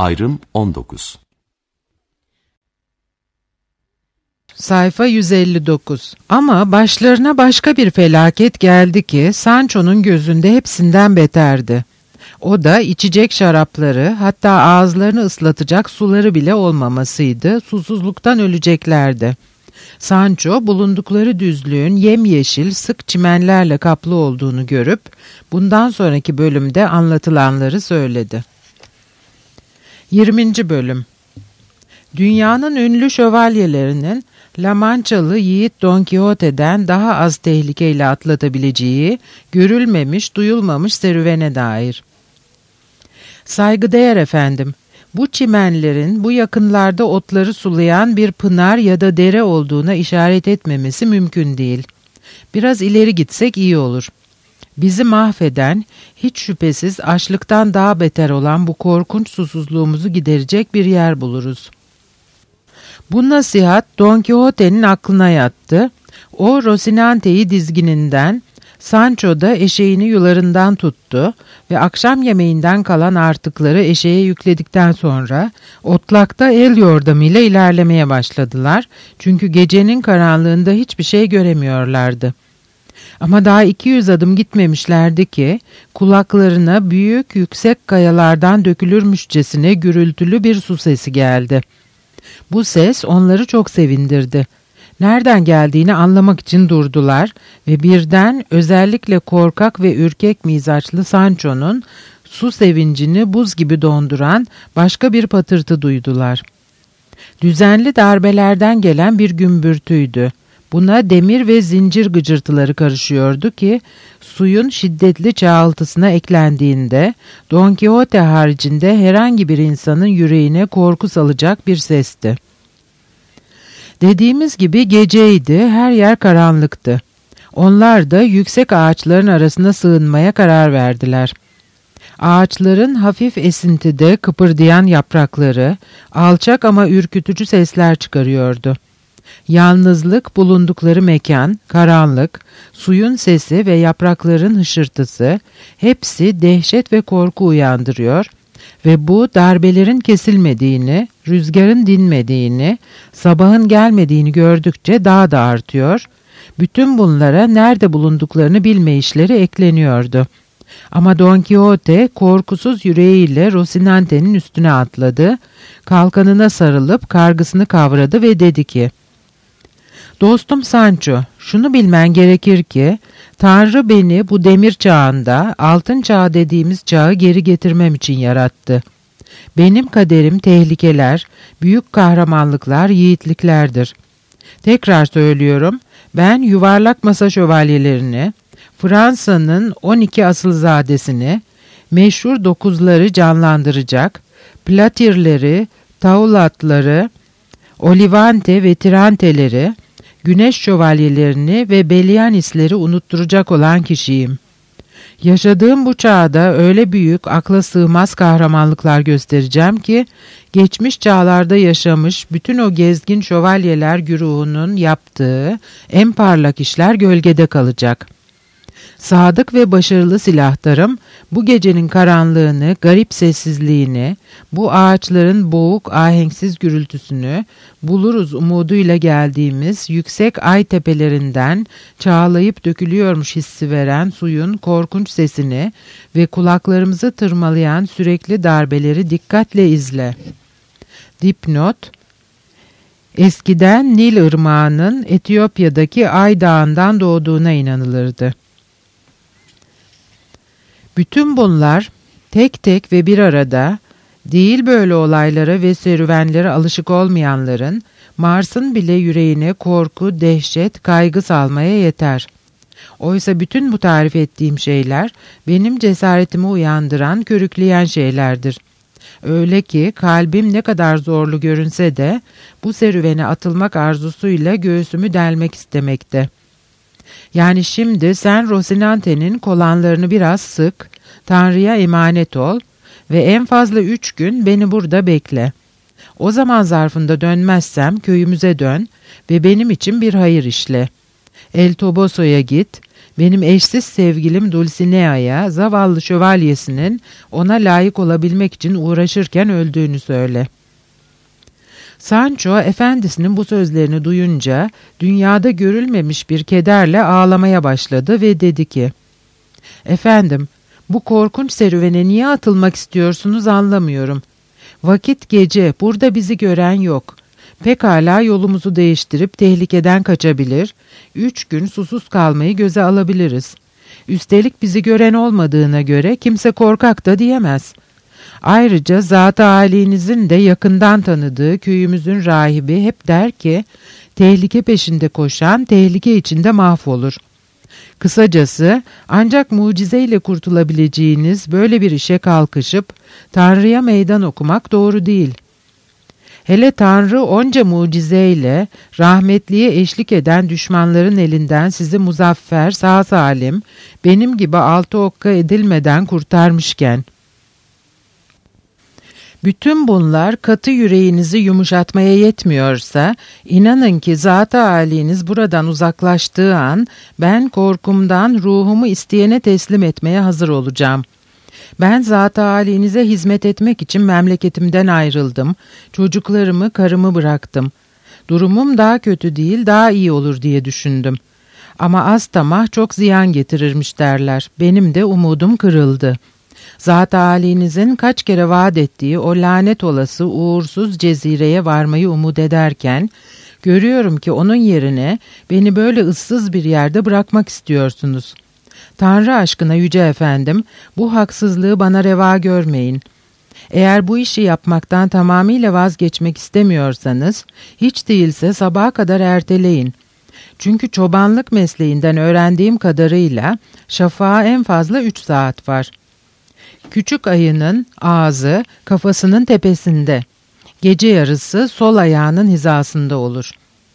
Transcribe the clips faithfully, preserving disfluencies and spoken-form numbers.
Ayrım on dokuz. Sayfa yüz elli dokuz. Ama başlarına başka bir felaket geldi ki Sancho'nun gözünde hepsinden beterdi. O da içecek şarapları, hatta ağızlarını ıslatacak suları bile olmamasıydı, susuzluktan öleceklerdi. Sancho bulundukları düzlüğün yemyeşil sık çimenlerle kaplı olduğunu görüp bundan sonraki bölümde anlatılanları söyledi. yirminci bölüm. Dünyanın ünlü şövalyelerinin La Manchalı yiğit Don Quixote'den daha az tehlikeyle atlatabileceği, görülmemiş, duyulmamış serüvene dair. Saygıdeğer efendim, bu çimenlerin bu yakınlarda otları sulayan bir pınar ya da dere olduğuna işaret etmemesi mümkün değil. Biraz ileri gitsek iyi olur. Bizi mahveden, hiç şüphesiz açlıktan daha beter olan bu korkunç susuzluğumuzu giderecek bir yer buluruz. Bu nasihat Don Quixote'nin aklına yattı. O Rocinante'yi dizgininden, Sancho da eşeğini yularından tuttu ve akşam yemeğinden kalan artıkları eşeğe yükledikten sonra otlakta el yordamıyla ilerlemeye başladılar. Çünkü gecenin karanlığında hiçbir şey göremiyorlardı. Ama daha iki yüz adım gitmemişlerdi ki kulaklarına büyük yüksek kayalardan dökülürmüşçesine gürültülü bir su sesi geldi. Bu ses onları çok sevindirdi. Nereden geldiğini anlamak için durdular ve birden özellikle korkak ve ürkek mizaçlı Sancho'nun su sevincini buz gibi donduran başka bir patırtı duydular. Düzenli darbelerden gelen bir gümbürtüydü. Buna demir ve zincir gıcırtıları karışıyordu ki suyun şiddetli çağıltısına eklendiğinde Don Quixote haricinde herhangi bir insanın yüreğine korku salacak bir sesti. Dediğimiz gibi geceydi, her yer karanlıktı. Onlar da yüksek ağaçların arasına sığınmaya karar verdiler. Ağaçların hafif esintide kıpırdayan yaprakları alçak ama ürkütücü sesler çıkarıyordu. Yalnızlık, bulundukları mekan, karanlık, suyun sesi ve yaprakların hışırtısı hepsi dehşet ve korku uyandırıyor ve bu darbelerin kesilmediğini, rüzgarın dinmediğini, sabahın gelmediğini gördükçe daha da artıyor. Bütün bunlara nerede bulunduklarını bilmeyişleri ekleniyordu. Ama Don Quixote korkusuz yüreğiyle Rocinante'nin üstüne atladı, kalkanına sarılıp kargısını kavradı ve dedi ki: "Dostum Sancho, şunu bilmen gerekir ki Tanrı beni bu demir çağında altın çağı dediğimiz çağı geri getirmem için yarattı. Benim kaderim tehlikeler, büyük kahramanlıklar, yiğitliklerdir. Tekrar söylüyorum, ben yuvarlak masa şövalyelerini, Fransa'nın on iki asılzadesini, meşhur dokuzları canlandıracak, platirleri, taulatları, olivante ve tiranteleri, güneş şövalyelerini ve belyanisleri unutturacak olan kişiyim. Yaşadığım bu çağda öyle büyük, akla sığmaz kahramanlıklar göstereceğim ki, geçmiş çağlarda yaşamış bütün o gezgin şövalyeler güruhunun yaptığı en parlak işler gölgede kalacak. Sadık ve başarılı silahtarım, bu gecenin karanlığını, garip sessizliğini, bu ağaçların boğuk, ahenksiz gürültüsünü, buluruz umuduyla geldiğimiz yüksek ay tepelerinden çağlayıp dökülüyormuş hissi veren suyun korkunç sesini ve kulaklarımızı tırmalayan sürekli darbeleri dikkatle izle. Dipnot: Eskiden Nil Irmağı'nın Etiyopya'daki Ay Dağı'ndan doğduğuna inanılırdı. Bütün bunlar tek tek ve bir arada, değil böyle olaylara ve serüvenlere alışık olmayanların, Mars'ın bile yüreğine korku, dehşet, kaygı salmaya yeter. Oysa bütün bu tarif ettiğim şeyler, benim cesaretimi uyandıran, körükleyen şeylerdir. Öyle ki kalbim ne kadar zorlu görünse de, bu serüvene atılmak arzusuyla göğsümü delmek istemekte. Yani şimdi sen Rocinante'nin kolanlarını biraz sık, Tanrı'ya emanet ol ve en fazla üç gün beni burada bekle. O zaman zarfında dönmezsem köyümüze dön ve benim için bir hayır işle. El Toboso'ya git, Benim eşsiz sevgilim Dulcinea'ya zavallı şövalyesinin ona layık olabilmek için uğraşırken öldüğünü söyle. Sancho efendisinin bu sözlerini duyunca dünyada görülmemiş bir kederle ağlamaya başladı ve dedi ki, "Efendim, bu korkunç serüvene niye atılmak istiyorsunuz anlamıyorum. Vakit gece, burada bizi gören yok. Pekala yolumuzu değiştirip tehlikeden kaçabilir, üç gün susuz kalmayı göze alabiliriz. Üstelik bizi gören olmadığına göre kimse korkak da diyemez. Ayrıca zat-ı âlinizin de yakından tanıdığı köyümüzün rahibi hep der ki, tehlike peşinde koşan tehlike içinde mahvolur. Kısacası ancak mucizeyle kurtulabileceğiniz böyle bir işe kalkışıp Tanrı'ya meydan okumak doğru değil. Hele Tanrı onca mucizeyle rahmetliye eşlik eden düşmanların elinden sizi muzaffer, sağ salim, benim gibi altı okka edilmeden kurtarmışken, bütün bunlar katı yüreğinizi yumuşatmaya yetmiyorsa, inanın ki zat-ı âliniz buradan uzaklaştığı an, ben korkumdan ruhumu isteyene teslim etmeye hazır olacağım. Ben zat-ı âlinize hizmet etmek için memleketimden ayrıldım, çocuklarımı, karımı bıraktım. Durumum daha kötü değil, daha iyi olur diye düşündüm. Ama az tamah çok ziyan getirirmiş derler, benim de umudum kırıldı. Zat-ı âlinizin kaç kere vaat ettiği o lanet olası uğursuz cezireye varmayı umut ederken, görüyorum ki onun yerine beni böyle ıssız bir yerde bırakmak istiyorsunuz. Tanrı aşkına yüce efendim, bu haksızlığı bana reva görmeyin. Eğer bu işi yapmaktan tamamıyla vazgeçmek istemiyorsanız, hiç değilse sabaha kadar erteleyin. Çünkü çobanlık mesleğinden öğrendiğim kadarıyla şafağa en fazla üç saat var. Küçük ayının ağzı kafasının tepesinde, gece yarısı sol ayağının hizasında olur.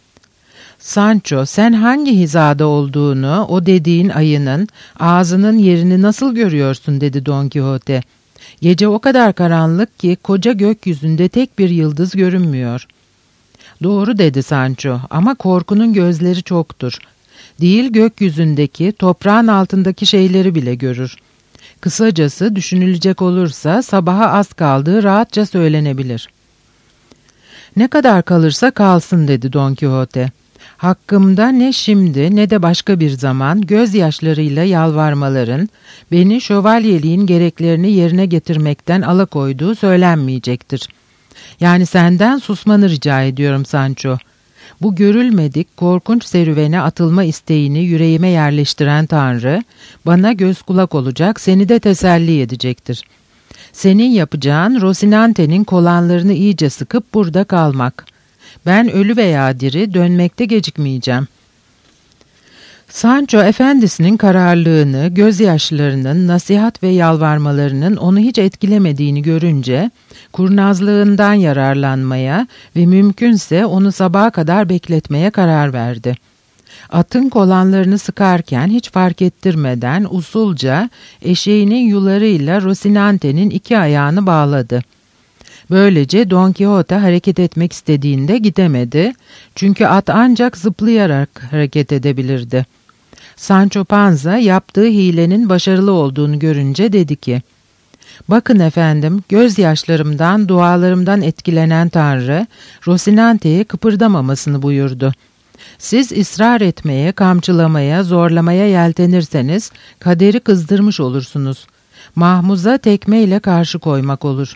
Sancho, sen hangi hizada olduğunu, o dediğin ayının ağzının yerini nasıl görüyorsun dedi Don Quixote. Gece o kadar karanlık ki koca gökyüzünde tek bir yıldız görünmüyor. Doğru dedi Sancho, ama korkunun gözleri çoktur. Değil gökyüzündeki, toprağın altındaki şeyleri bile görür. Kısacası düşünülecek olursa sabaha az kaldığı rahatça söylenebilir. Ne kadar kalırsa kalsın dedi Don Quixote. Hakkımda ne şimdi ne de başka bir zaman gözyaşlarıyla yalvarmaların beni şövalyeliğin gereklerini yerine getirmekten alıkoyduğu söylenmeyecektir. Yani senden susmanı rica ediyorum Sancho. Bu görülmedik korkunç serüvene atılma isteğini yüreğime yerleştiren Tanrı, bana göz kulak olacak, seni de teselli edecektir. Senin yapacağın Rosinante'nin kolanlarını iyice sıkıp burada kalmak. Ben ölü veya diri dönmekte gecikmeyeceğim. Sancho efendisinin kararlılığını, gözyaşlarının, nasihat ve yalvarmalarının onu hiç etkilemediğini görünce, kurnazlığından yararlanmaya ve mümkünse onu sabaha kadar bekletmeye karar verdi. Atın kolanlarını sıkarken hiç fark ettirmeden usulca eşeğinin yularıyla Rosinante'nin iki ayağını bağladı. Böylece Don Quixote hareket etmek istediğinde gidemedi, çünkü at ancak zıplayarak hareket edebilirdi. Sancho Panza yaptığı hilenin başarılı olduğunu görünce dedi ki, "Bakın efendim, gözyaşlarımdan, dualarımdan etkilenen Tanrı, Rosinante'ye kıpırdamamasını buyurdu. Siz ısrar etmeye, kamçılamaya, zorlamaya yeltenirseniz kaderi kızdırmış olursunuz. Mahmuza tekmeyle karşı koymak olur."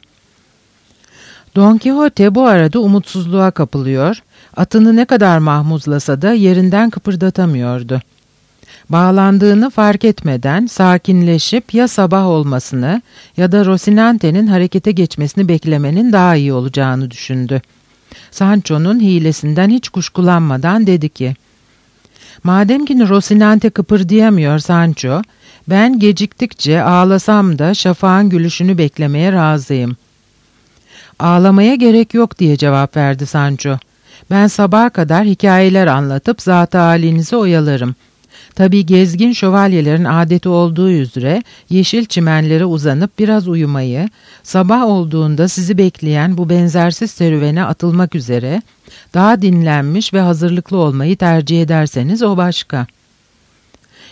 Don Quixote bu arada umutsuzluğa kapılıyor, atını ne kadar mahmuzlasa da yerinden kıpırdatamıyordu. Bağlandığını fark etmeden sakinleşip ya sabah olmasını ya da Rosinante'nin harekete geçmesini beklemenin daha iyi olacağını düşündü. Sancho'nun hilesinden hiç kuşkulanmadan dedi ki, "Madem ki Rosinante kıpırdayamıyor Sancho, ben geciktikçe ağlasam da şafağın gülüşünü beklemeye razıyım." "Ağlamaya gerek yok," diye cevap verdi Sancho. "Ben sabaha kadar hikayeler anlatıp zat-ı âlinizi oyalarım. Tabii gezgin şövalyelerin adeti olduğu üzere yeşil çimenlere uzanıp biraz uyumayı, sabah olduğunda sizi bekleyen bu benzersiz serüvene atılmak üzere daha dinlenmiş ve hazırlıklı olmayı tercih ederseniz o başka."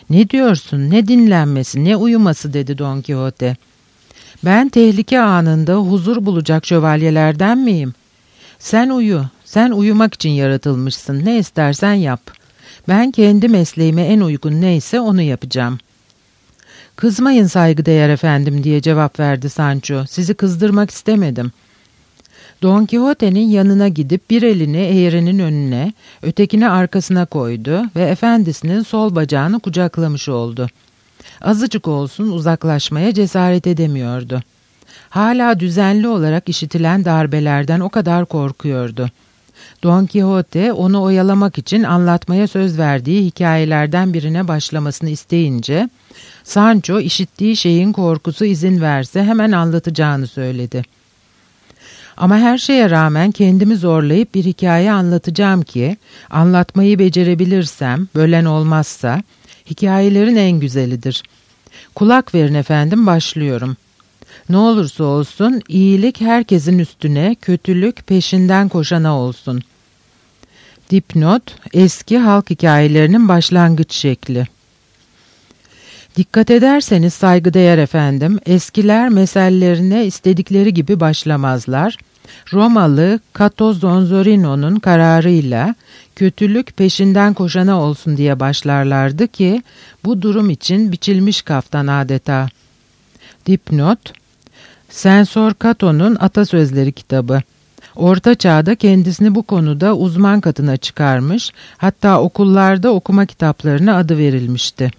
"Ne diyorsun, ne dinlenmesi, ne uyuması?" dedi Don Quixote. "Ben tehlike anında huzur bulacak şövalyelerden miyim? Sen uyu, sen uyumak için yaratılmışsın, ne istersen yap. Ben kendi mesleğime en uygun neyse onu yapacağım." "Kızmayın saygıdeğer efendim," diye cevap verdi Sancho. "Sizi kızdırmak istemedim." Don Quixote'nin yanına gidip bir elini eğrinin önüne, ötekini arkasına koydu ve efendisinin sol bacağını kucaklamış oldu. Azıcık olsun uzaklaşmaya cesaret edemiyordu. Hala düzenli olarak işitilen darbelerden o kadar korkuyordu. Don Quixote onu oyalamak için anlatmaya söz verdiği hikayelerden birine başlamasını isteyince, Sancho işittiği şeyin korkusu izin verse hemen anlatacağını söyledi. "Ama her şeye rağmen kendimi zorlayıp bir hikaye anlatacağım ki, anlatmayı becerebilirsem, bölen olmazsa, hikayelerin en güzelidir. Kulak verin efendim, başlıyorum. Ne olursa olsun iyilik herkesin üstüne, kötülük peşinden koşana olsun." Dipnot, eski halk hikayelerinin başlangıç şekli. Dikkat ederseniz saygıdeğer efendim, eskiler mesellerine istedikleri gibi başlamazlar. Romalı Cato Zonzorino'nun kararıyla kötülük peşinden koşana olsun diye başlarlardı ki bu durum için biçilmiş kaftan adeta. Dipnot, Sensor Cato'nun Atasözleri kitabı. Orta Çağ'da kendisini bu konuda uzman katına çıkarmış, hatta okullarda okuma kitaplarına adı verilmişti.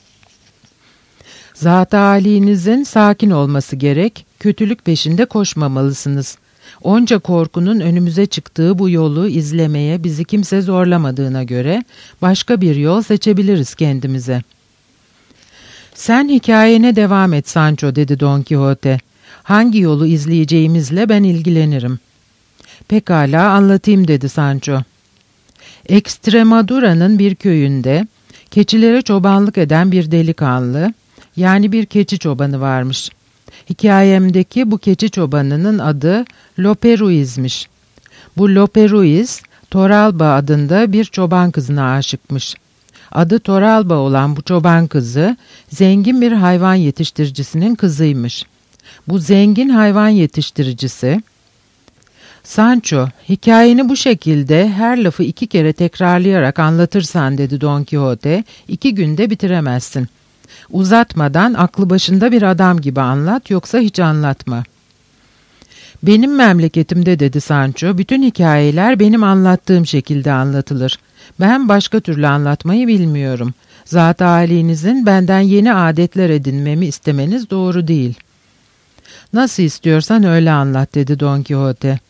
"Zat-ı âlinizin sakin olması gerek, kötülük peşinde koşmamalısınız. Onca korkunun önümüze çıktığı bu yolu izlemeye bizi kimse zorlamadığına göre başka bir yol seçebiliriz kendimize." "Sen hikayene devam et Sancho," dedi Don Quixote. "Hangi yolu izleyeceğimizle ben ilgilenirim." "Pekala, anlatayım," dedi Sancho. Extremadura'nın bir köyünde keçilere çobanlık eden bir delikanlı, yani bir keçi çobanı varmış. Hikayemdeki bu keçi çobanının adı Lope Ruiz'miş. Bu Lope Ruiz, Toralba adında bir çoban kızına aşıkmış. Adı Toralba olan bu çoban kızı, zengin bir hayvan yetiştiricisinin kızıymış. Bu zengin hayvan yetiştiricisi, "Sancho, hikayeni bu şekilde her lafı iki kere tekrarlayarak anlatırsan," dedi Don Quixote, "iki günde bitiremezsin. Uzatmadan aklı başında bir adam gibi anlat, yoksa hiç anlatma." "Benim memleketimde," dedi Sancho, "bütün hikayeler benim anlattığım şekilde anlatılır. Ben başka türlü anlatmayı bilmiyorum. Zat-ı âlinizin benden yeni adetler edinmemi istemeniz doğru değil." "Nasıl istiyorsan öyle anlat," dedi Don Quixote.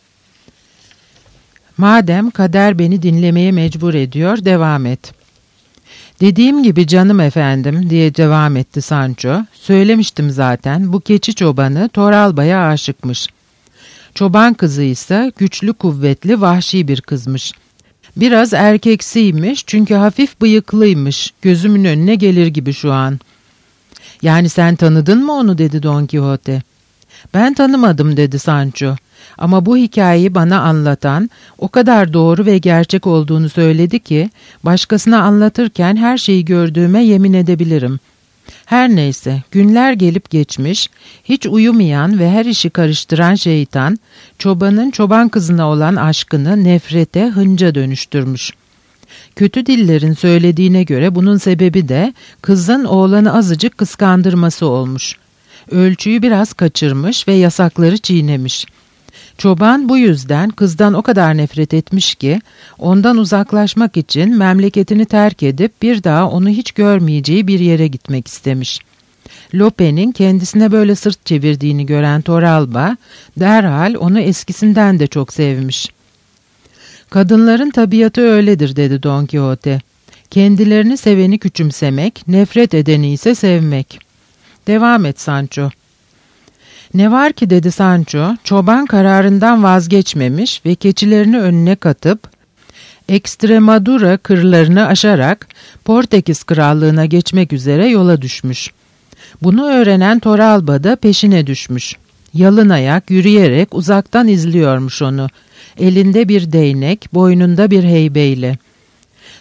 "Madem kader beni dinlemeye mecbur ediyor, devam et." "Dediğim gibi canım efendim," diye devam etti Sancho, "söylemiştim zaten, bu keçi çobanı Toralba'ya aşıkmış. Çoban kızı ise güçlü, kuvvetli, vahşi bir kızmış. Biraz erkeksiymiş, çünkü hafif bıyıklıymış, gözümün önüne gelir gibi şu an." "Yani sen tanıdın mı onu?" dedi Don Quixote. "Ben tanımadım," dedi Sancho. "Ama bu hikayeyi bana anlatan o kadar doğru ve gerçek olduğunu söyledi ki, başkasına anlatırken her şeyi gördüğüme yemin edebilirim. Her neyse, günler gelip geçmiş, hiç uyumayan ve her işi karıştıran şeytan, çobanın çoban kızına olan aşkını nefrete, hınca dönüştürmüş. Kötü dillerin söylediğine göre bunun sebebi de kızın oğlanı azıcık kıskandırması olmuş. Ölçüyü biraz kaçırmış ve yasakları çiğnemiş. Çoban bu yüzden kızdan o kadar nefret etmiş ki, ondan uzaklaşmak için memleketini terk edip bir daha onu hiç görmeyeceği bir yere gitmek istemiş. Lope'nin kendisine böyle sırt çevirdiğini gören Toralba, derhal onu eskisinden de çok sevmiş." "Kadınların tabiatı öyledir," dedi Don Quixote. "Kendilerini seveni küçümsemek, nefret edeni ise sevmek." "Devam et Sancho." "Ne var ki," dedi Sancho, "çoban kararından vazgeçmemiş ve keçilerini önüne katıp Extremadura kırlarını aşarak Portekiz krallığına geçmek üzere yola düşmüş. Bunu öğrenen Toralba da peşine düşmüş. Yalın ayak yürüyerek uzaktan izliyormuş onu, elinde bir değnek, boynunda bir heybeyle.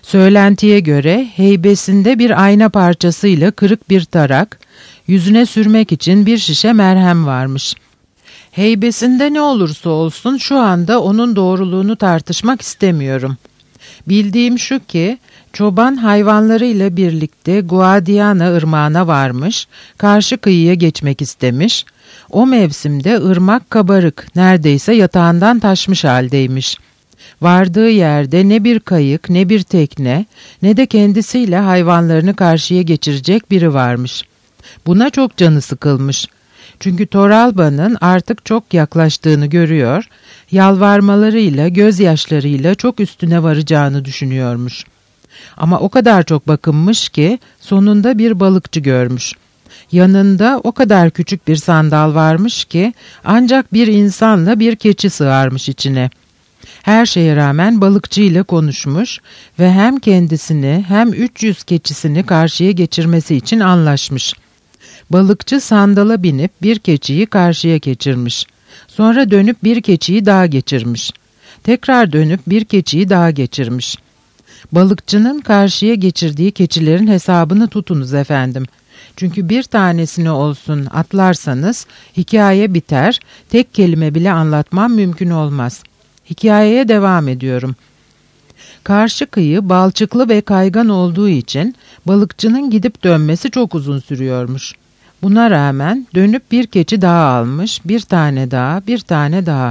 Söylentiye göre heybesinde bir ayna parçasıyla kırık bir tarak, yüzüne sürmek için bir şişe merhem varmış. Heybesinde ne olursa olsun şu anda onun doğruluğunu tartışmak istemiyorum. Bildiğim şu ki, çoban hayvanlarıyla birlikte Guadiana ırmağına varmış, karşı kıyıya geçmek istemiş. O mevsimde ırmak kabarık, neredeyse yatağından taşmış haldeymiş. Vardığı yerde ne bir kayık, ne bir tekne, ne de kendisiyle hayvanlarını karşıya geçirecek biri varmış. Buna çok canı sıkılmış. Çünkü Torralba'nın artık çok yaklaştığını görüyor, yalvarmalarıyla, gözyaşlarıyla çok üstüne varacağını düşünüyormuş. Ama o kadar çok bakınmış ki sonunda bir balıkçı görmüş. Yanında o kadar küçük bir sandal varmış ki ancak bir insanla bir keçi sığarmış içine. Her şeye rağmen balıkçıyla konuşmuş ve hem kendisini hem üç yüz keçisini karşıya geçirmesi için anlaşmış. Balıkçı sandala binip bir keçiyi karşıya geçirmiş. Sonra dönüp bir keçiyi daha geçirmiş. Tekrar dönüp bir keçiyi daha geçirmiş. Balıkçının karşıya geçirdiği keçilerin hesabını tutunuz efendim. Çünkü bir tanesini olsun atlarsanız hikaye biter, tek kelime bile anlatmam mümkün olmaz. Hikayeye devam ediyorum. Karşı kıyı balçıklı ve kaygan olduğu için balıkçının gidip dönmesi çok uzun sürüyormuş. Buna rağmen dönüp bir keçi daha almış, bir tane daha, bir tane daha.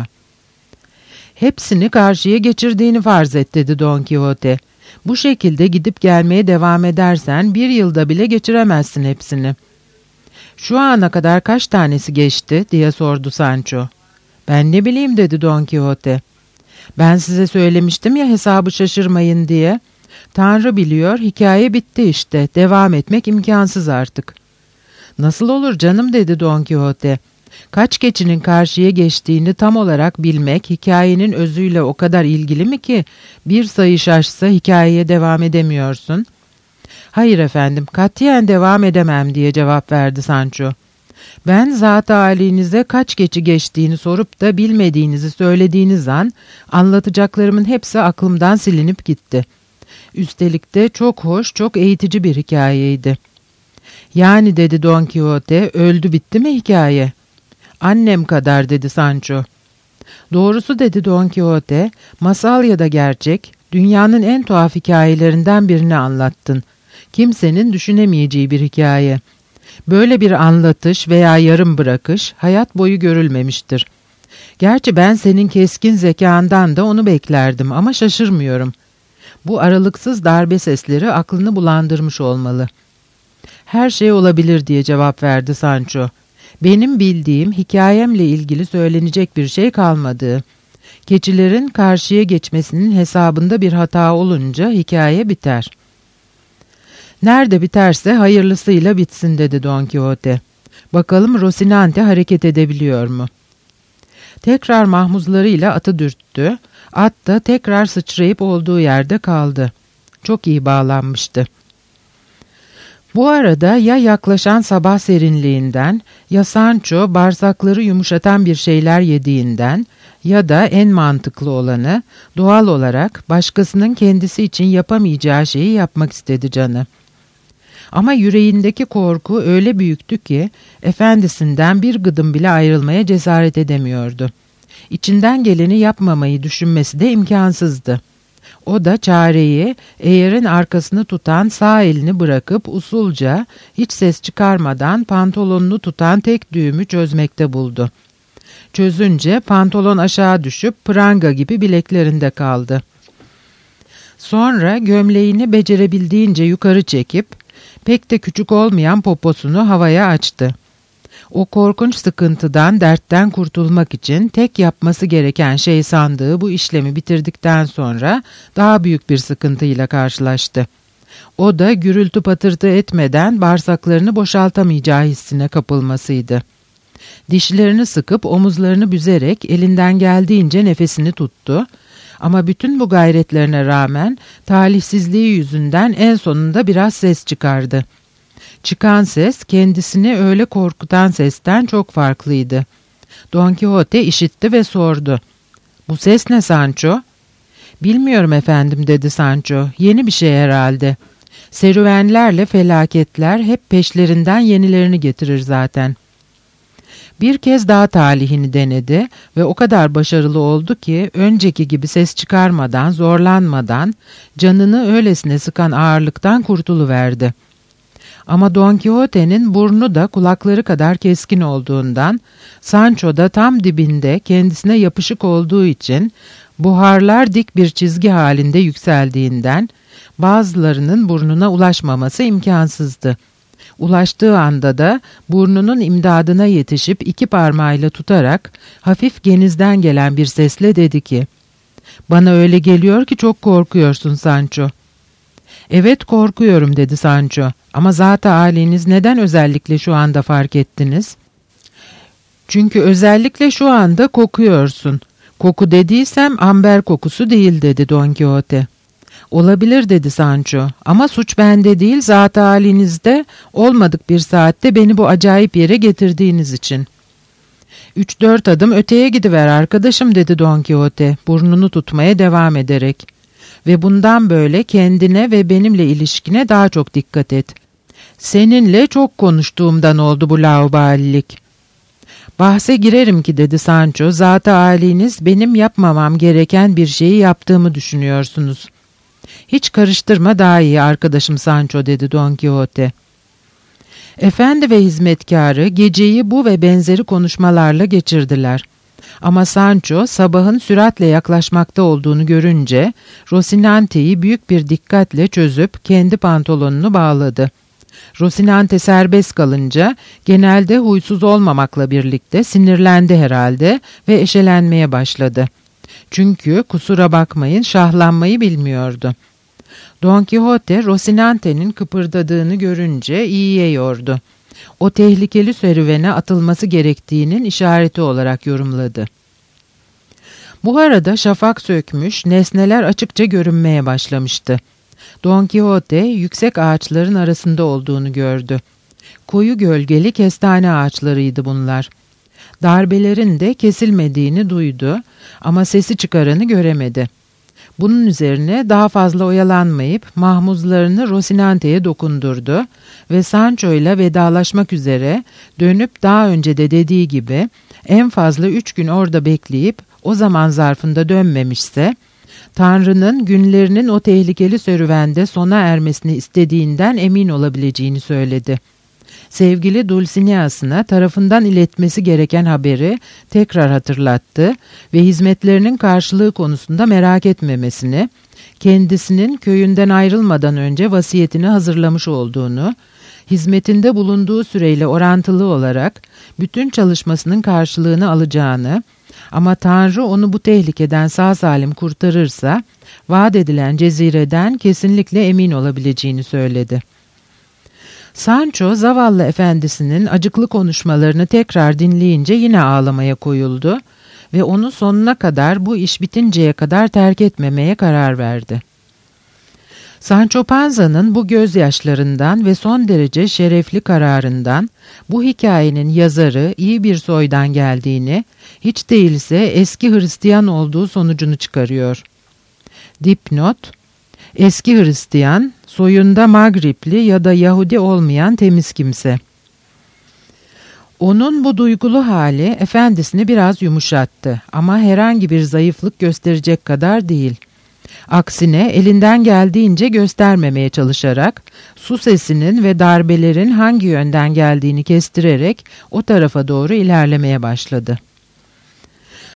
Hepsini karşıya geçirdiğini farz et dedi Don Quixote. Bu şekilde gidip gelmeye devam edersen bir yılda bile geçiremezsin hepsini. Şu ana kadar kaç tanesi geçti diye sordu Sancho. Ben ne bileyim dedi Don Quixote. Ben size söylemiştim ya hesabı şaşırmayın diye. Tanrı biliyor, hikaye bitti işte, devam etmek imkansız artık. Nasıl olur canım dedi Don Quixote. Kaç keçinin karşıya geçtiğini tam olarak bilmek hikayenin özüyle o kadar ilgili mi ki bir sayı şaşsa hikayeye devam edemiyorsun? Hayır efendim, katiyen devam edemem diye cevap verdi Sancho. Ben zat-ı halinize kaç keçi geçtiğini sorup da bilmediğinizi söylediğiniz an anlatacaklarımın hepsi aklımdan silinip gitti. Üstelik de çok hoş, çok eğitici bir hikayeydi. Yani dedi Don Quixote, öldü bitti mi hikaye? Annem kadar dedi Sancho. Doğrusu dedi Don Quixote, masal ya da gerçek, dünyanın en tuhaf hikayelerinden birini anlattın. Kimsenin düşünemeyeceği bir hikaye. Böyle bir anlatış veya yarım bırakış hayat boyu görülmemiştir. Gerçi ben senin keskin zekandan da onu beklerdim ama şaşırmıyorum. Bu aralıksız darbe sesleri aklını bulandırmış olmalı. Her şey olabilir diye cevap verdi Sancho. Benim bildiğim hikayemle ilgili söylenecek bir şey kalmadı. Keçilerin karşıya geçmesinin hesabında bir hata olunca hikaye biter. Nerede biterse hayırlısıyla bitsin dedi Don Quixote. Bakalım Rocinante hareket edebiliyor mu? Tekrar mahmuzlarıyla atı dürttü. At da tekrar sıçrayıp olduğu yerde kaldı. Çok iyi bağlanmıştı. Bu arada ya yaklaşan sabah serinliğinden ya Sancho bağırsakları yumuşatan bir şeyler yediğinden ya da en mantıklı olanı doğal olarak başkasının kendisi için yapamayacağı şeyi yapmak istedi canı. Ama yüreğindeki korku öyle büyüktü ki efendisinden bir gıdım bile ayrılmaya cesaret edemiyordu. İçinden geleni yapmamayı düşünmesi de imkansızdı. O da çareyi eğerin arkasını tutan sağ elini bırakıp usulca hiç ses çıkarmadan pantolonunu tutan tek düğümü çözmekte buldu. Çözünce pantolon aşağı düşüp pranga gibi bileklerinde kaldı. Sonra gömleğini becerebildiğince yukarı çekip pek de küçük olmayan poposunu havaya açtı. O korkunç sıkıntıdan, dertten kurtulmak için tek yapması gereken şey sandığı bu işlemi bitirdikten sonra daha büyük bir sıkıntıyla karşılaştı. O da gürültü patırtı etmeden bağırsaklarını boşaltamayacağı hissine kapılmasıydı. Dişlerini sıkıp omuzlarını büzerek elinden geldiğince nefesini tuttu. Ama bütün bu gayretlerine rağmen talihsizliği yüzünden en sonunda biraz ses çıkardı. Çıkan ses kendisini öyle korkutan sesten çok farklıydı. Don Quixote işitti ve sordu. "Bu ses ne Sancho?" Bilmiyorum efendim dedi Sancho. Yeni bir şey herhalde. Serüvenlerle felaketler hep peşlerinden yenilerini getirir zaten. Bir kez daha talihini denedi ve o kadar başarılı oldu ki önceki gibi ses çıkarmadan, zorlanmadan, canını öylesine sıkan ağırlıktan kurtuluverdi. Ama Don Quixote'nin burnu da kulakları kadar keskin olduğundan, Sancho da tam dibinde kendisine yapışık olduğu için, buharlar dik bir çizgi halinde yükseldiğinden, bazılarının burnuna ulaşmaması imkansızdı. Ulaştığı anda da burnunun imdadına yetişip iki parmağıyla tutarak hafif genizden gelen bir sesle dedi ki, ''Bana öyle geliyor ki çok korkuyorsun Sancho.'' ''Evet korkuyorum.'' dedi Sancho. ''Ama zat-ı âliniz neden özellikle şu anda fark ettiniz?'' ''Çünkü özellikle şu anda kokuyorsun. Koku dediysem amber kokusu değil.'' dedi Don Quixote. ''Olabilir.'' dedi Sancho. ''Ama suç bende değil, zat-ı âlinizde, olmadık bir saatte beni bu acayip yere getirdiğiniz için.'' ''Üç dört adım öteye gidiver arkadaşım.'' dedi Don Quixote, burnunu tutmaya devam ederek. ''Ve bundan böyle kendine ve benimle ilişkine daha çok dikkat et. Seninle çok konuştuğumdan oldu bu laubalilik.'' ''Bahse girerim ki'' dedi Sancho, ''zat-ı âliniz benim yapmamam gereken bir şeyi yaptığımı düşünüyorsunuz.'' ''Hiç karıştırma daha iyi arkadaşım Sancho.'' dedi Don Quixote. Efendi ve hizmetkarı geceyi bu ve benzeri konuşmalarla geçirdiler. Ama Sancho sabahın süratle yaklaşmakta olduğunu görünce Rocinante'yi büyük bir dikkatle çözüp kendi pantolonunu bağladı. Rocinante serbest kalınca genelde huysuz olmamakla birlikte sinirlendi herhalde ve eşelenmeye başladı. Çünkü kusura bakmayın şahlanmayı bilmiyordu. Don Quixote Rocinante'nin kıpırdadığını görünce iyiye yordu. O tehlikeli serüvene atılması gerektiğinin işareti olarak yorumladı. Bu arada şafak sökmüş, nesneler açıkça görünmeye başlamıştı. Don Quixote yüksek ağaçların arasında olduğunu gördü. Koyu gölgeli kestane ağaçlarıydı bunlar. Darbelerin de kesilmediğini duydu ama sesi çıkaranı göremedi. Bunun üzerine daha fazla oyalanmayıp mahmuzlarını Rocinante'ye dokundurdu ve Sancho ile vedalaşmak üzere dönüp daha önce de dediği gibi en fazla üç gün orada bekleyip o zaman zarfında dönmemişse, Tanrı'nın günlerinin o tehlikeli serüvende sona ermesini istediğinden emin olabileceğini söyledi. Sevgili Dulcinea'sına tarafından iletmesi gereken haberi tekrar hatırlattı ve hizmetlerinin karşılığı konusunda merak etmemesini, kendisinin köyünden ayrılmadan önce vasiyetini hazırlamış olduğunu, hizmetinde bulunduğu süreyle orantılı olarak bütün çalışmasının karşılığını alacağını, ama Tanrı onu bu tehlikeden sağ salim kurtarırsa, vaat edilen cezireden kesinlikle emin olabileceğini söyledi. Sancho, zavallı efendisinin acıklı konuşmalarını tekrar dinleyince yine ağlamaya koyuldu ve onu sonuna kadar bu iş bitinceye kadar terk etmemeye karar verdi. Sancho Panza'nın bu gözyaşlarından ve son derece şerefli kararından, bu hikayenin yazarı iyi bir soydan geldiğini, hiç değilse eski Hristiyan olduğu sonucunu çıkarıyor. Dipnot: Eski Hristiyan, soyunda Magripli ya da Yahudi olmayan temiz kimse. Onun bu duygulu hali efendisini biraz yumuşattı ama herhangi bir zayıflık gösterecek kadar değil. Aksine elinden geldiğince göstermemeye çalışarak, su sesinin ve darbelerin hangi yönden geldiğini kestirerek o tarafa doğru ilerlemeye başladı.